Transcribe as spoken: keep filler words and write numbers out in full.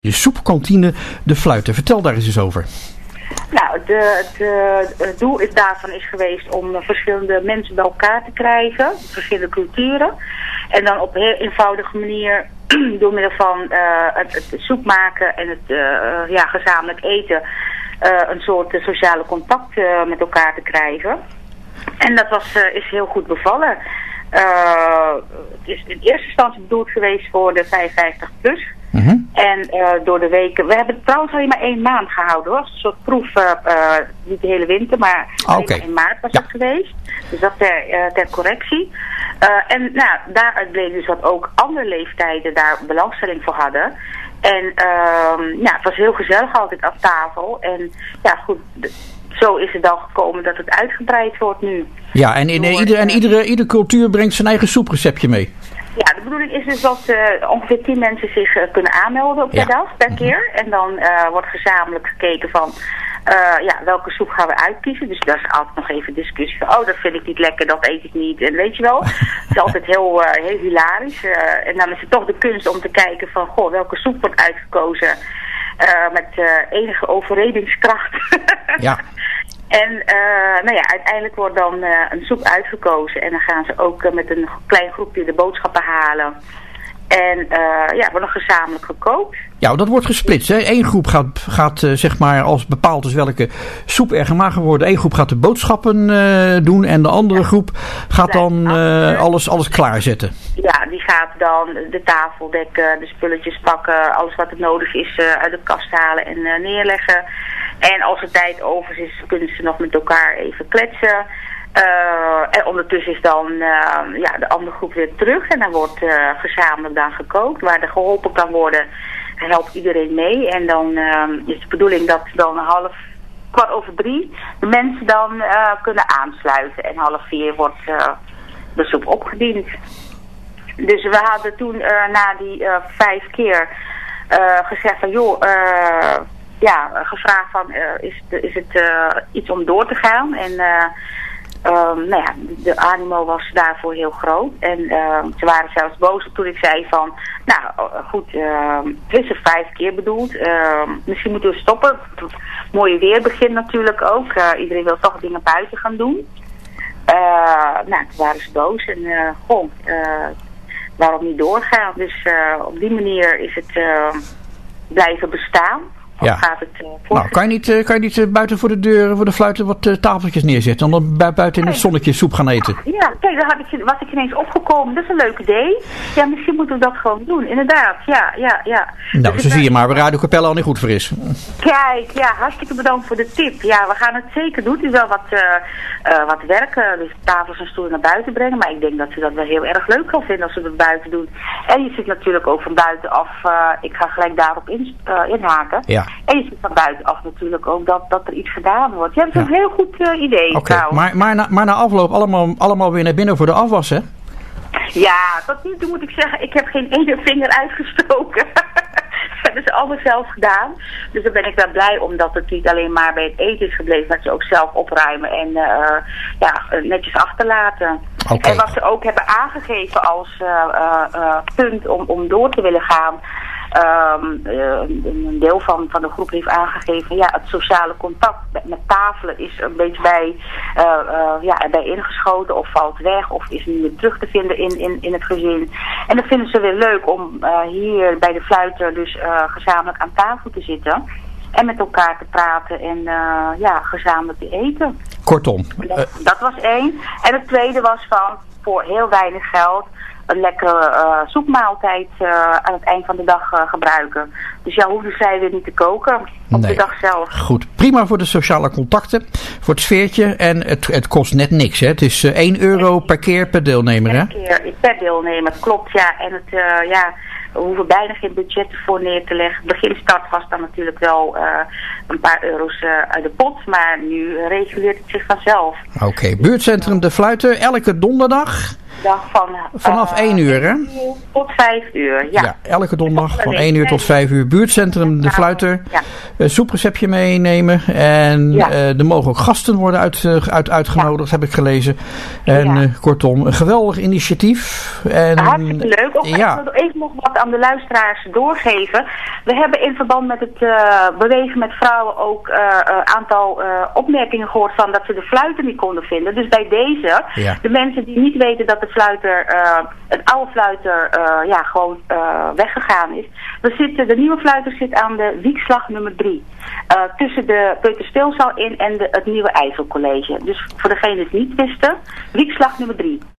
De soepkantine De Fluiter. Vertel daar eens eens over. Nou, de, de, het doel is daarvan is geweest om verschillende mensen bij elkaar te krijgen. Verschillende culturen. En dan op een heel eenvoudige manier door middel van uh, het, het soep maken en het uh, ja, gezamenlijk eten uh, een soort uh, sociale contact uh, met elkaar te krijgen. En dat was, uh, is heel goed bevallen. Uh, het is in eerste instantie bedoeld geweest voor de vijfenvijftig plus. Mm-hmm. En uh, door de weken... We hebben het trouwens alleen maar één maand gehouden hoor. Een soort proef, uh, uh, niet de hele winter, maar okay. in maart was ja. het geweest. Dus dat ter, uh, ter correctie. Uh, en nou, daaruit bleek dus dat ook andere leeftijden daar belangstelling voor hadden. En uh, ja, het was heel gezellig altijd aan tafel. En ja goed... De, Zo is het dan gekomen dat het uitgebreid wordt nu. Ja, en, in, ieder, en iedere, iedere cultuur brengt zijn eigen soepreceptje mee. Ja, de bedoeling is dus dat uh, ongeveer tien mensen zich uh, kunnen aanmelden op per ja. dag, per keer. En dan uh, wordt gezamenlijk gekeken van uh, ja, welke soep gaan we uitkiezen. Dus daar is altijd nog even discussie van, oh dat vind ik niet lekker, dat eet ik niet. En weet je wel, het is altijd heel, uh, heel hilarisch. Uh, en dan is het toch de kunst om te kijken van, goh, welke soep wordt uitgekozen. Uh, met uh, enige overredingskracht. Ja. En uh, nou ja, uiteindelijk wordt dan uh, een soep uitgekozen. En dan gaan ze ook uh, met een klein groepje de boodschappen halen. En uh, ja, wordt nog gezamenlijk gekookt. Ja, dat wordt gesplitst. Hè? Eén groep gaat, gaat uh, zeg maar, als bepaald is welke soep er gemaakt wordt. Eén groep gaat de boodschappen uh, doen. En de andere groep gaat dan uh, alles, alles klaarzetten. Ja, die gaat dan de tafel dekken, de spulletjes pakken. Alles wat er nodig is uh, uit de kast halen en uh, neerleggen. En als er tijd over is, kunnen ze nog met elkaar even kletsen. Uh, en ondertussen is dan uh, ja, de andere groep weer terug. En dan wordt uh, gezamenlijk dan gekookt. Waar er geholpen kan worden, helpt iedereen mee. En dan uh, is de bedoeling dat dan half, kwart over drie, de mensen dan uh, kunnen aansluiten. En half vier wordt uh, de soep opgediend. Dus we hadden toen uh, na die uh, vijf keer uh, gezegd van joh... Uh, Ja, gevraagd van, uh, is, de, is het uh, iets om door te gaan? En uh, um, nou ja, de animo was daarvoor heel groot. En uh, ze waren zelfs boos toen ik zei van, nou goed, uh, het is er vijf keer bedoeld. Uh, misschien moeten we stoppen. Het mooie weer begint natuurlijk ook. Uh, iedereen wil toch dingen buiten gaan doen. Uh, nou, toen waren ze boos. En uh, goh, uh, waarom niet doorgaan? Dus uh, op die manier is het uh, blijven bestaan. Ja. Gaat het, uh, nou, kan je niet, uh, kan je niet uh, buiten voor de deur, voor de fluiten wat uh, tafeltjes neerzetten en dan bu- buiten in het zonnetje soep gaan eten? Ja, kijk, daar had ik, was ik ineens opgekomen. Dat is een leuk idee. Ja, misschien moeten we dat gewoon doen. Inderdaad, ja, ja, ja. Nou, dus zo zie je maar waar Radio Capelle al niet goed voor is. Kijk, ja, hartstikke bedankt voor de tip. Ja, we gaan het zeker doen. Het is wel wat, uh, uh, wat werken, dus tafels en stoelen naar buiten brengen. Maar ik denk dat ze dat wel heel erg leuk gaan vinden als ze het buiten doen. En je zit natuurlijk ook van buitenaf, uh, ik ga gelijk daarop in, uh, inhaken. Ja. En je ziet van buitenaf natuurlijk ook dat, dat er iets gedaan wordt. Ja, dat is ja. een heel goed uh, idee. Oké, okay. maar, maar, na, maar na afloop allemaal, allemaal weer naar binnen voor de afwas, hè? Ja, tot nu toe moet ik zeggen, ik heb geen ene vinger uitgestoken. Dat hebben ze allemaal zelf gedaan. Dus daar ben ik wel blij om dat het niet alleen maar bij het eten is gebleven, maar ze ook zelf opruimen en uh, ja, netjes achterlaten. Okay. En wat ze ook hebben aangegeven als uh, uh, uh, punt om, om door te willen gaan. Um, uh, een deel van, van de groep heeft aangegeven, ja, het sociale contact met, met tafelen is een beetje bij, uh, uh, ja, erbij ingeschoten of valt weg of is niet meer terug te vinden in, in, in het gezin. En dat vinden ze weer leuk om uh, hier bij de Fluiter dus uh, gezamenlijk aan tafel te zitten en met elkaar te praten en uh, ja, gezamenlijk te eten. Kortom. Dat, dat was één. En het tweede was van, voor heel weinig geld, een lekkere uh, soepmaaltijd uh, aan het eind van de dag uh, gebruiken. Dus ja, hoeven zij weer niet te koken op nee. de dag zelf. Goed, prima voor de sociale contacten, voor het sfeertje en het, het kost net niks, hè? Het is uh, één euro per keer per deelnemer, hè? Per keer per deelnemer, klopt, ja. En het, uh, ja, we hoeven bijna geen budget ervoor neer te leggen. Beginstart was dan natuurlijk wel uh, een paar euro's uh, uit de pot, maar nu reguleert het zich vanzelf. Oké, okay. Buurtcentrum De Fluiter, elke donderdag donderdag van... Vanaf uh, één uur, hè? Tot vijf uur, ja. Ja, elke donderdag van één uur tot vijf uur. Buurtcentrum De Fluiter. Ja. Een soepreceptje meenemen. En Ja. uh, er mogen ook gasten worden uit, uh, uit, uitgenodigd, ja. heb ik gelezen. En Ja. uh, kortom, een geweldig initiatief. En, Hartstikke leuk. Of ja. ik wil even nog wat aan de luisteraars doorgeven. We hebben in verband met het uh, bewegen met vrouwen ook een uh, uh, aantal uh, opmerkingen gehoord van dat ze de fluiter niet konden vinden. Dus bij deze, Ja. de mensen die niet weten dat de fluiter, uh, het oude fluiter, uh, ja, gewoon uh, weggegaan is. We zitten, de nieuwe fluiter zit aan de wiekslag nummer drie. Uh, tussen de Peuterspeelzaal in en de, het nieuwe IJsselcollege. Dus voor degenen die het niet wisten, wiekslag nummer drie.